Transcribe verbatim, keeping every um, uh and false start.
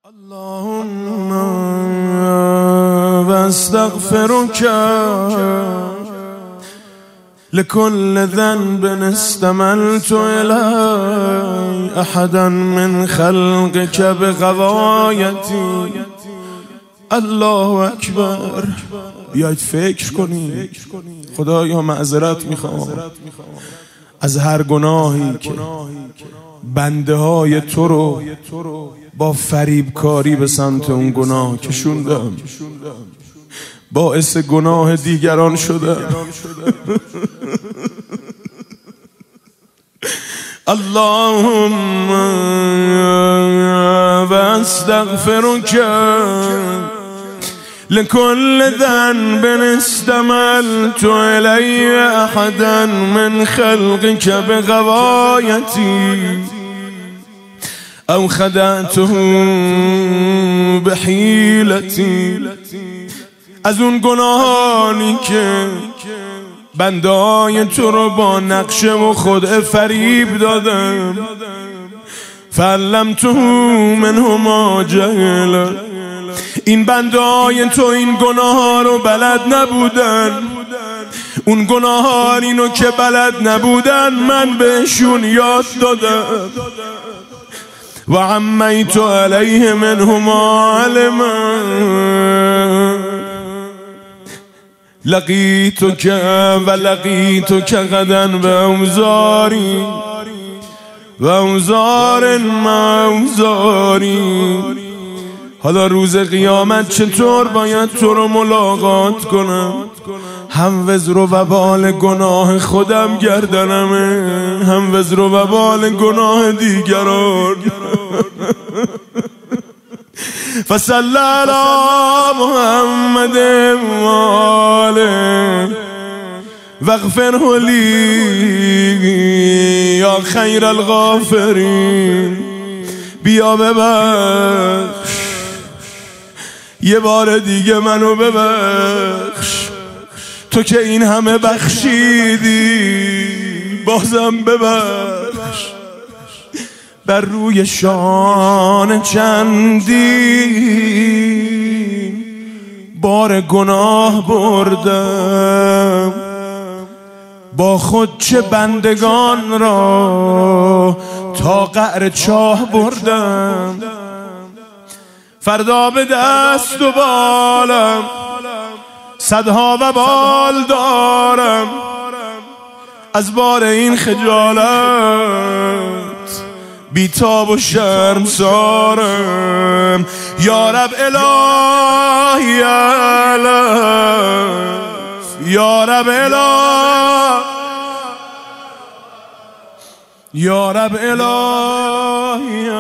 اللهم واستغفرك لكل ذنب استملت إليه أحدا من خلقك بغوايتي. الله اکبر. بیاید فکر کنید. خدایا معذرت میخوام از هر گناهی که بنده های تو رو با فریبکاری به سمت اون گناه کشوندم، باعث گناه دیگران شدم. اللهم واستغفرك لكل ذنب استملت إلي أحدا من خلقك بغوايتي أو خدعته بحیلتی. از اون گناهانی که بنده‌های تو رو با نقشه و خدعه فریب دادم، فعلمته منهما جهلا. این بنده‌های تو این گناه ها رو بلد نبودن، اون گناه ها اینو که بلد نبودن من بهشون یاد دادم. و عمیت علیه منهما علما لقیتک و لقیتک غدا باوزاری و اوزار ما اوزاری. حالا روز قیامت چطور باید تو رو ملاقات کنم؟ هم وزر و وبال گناه خودم گردنمه، هم وزر و وبال گناه دیگران. فصلی علی محمد و آله واغفره لی یا خیر الغافرین. بیا ببخش، یه بار دیگه منو ببخش، تو که این همه بخشیدی بازم ببخش. بر روی شان چندین بار گناه بردم، با خود چه بندگان را تا قعر چاه بردم. فردا به دست و بالم صدها و بال دارم، از بار این خجالت بیتاب و شرمسارم. یا رب الهی الف، یا رب الهی، یا رب الهی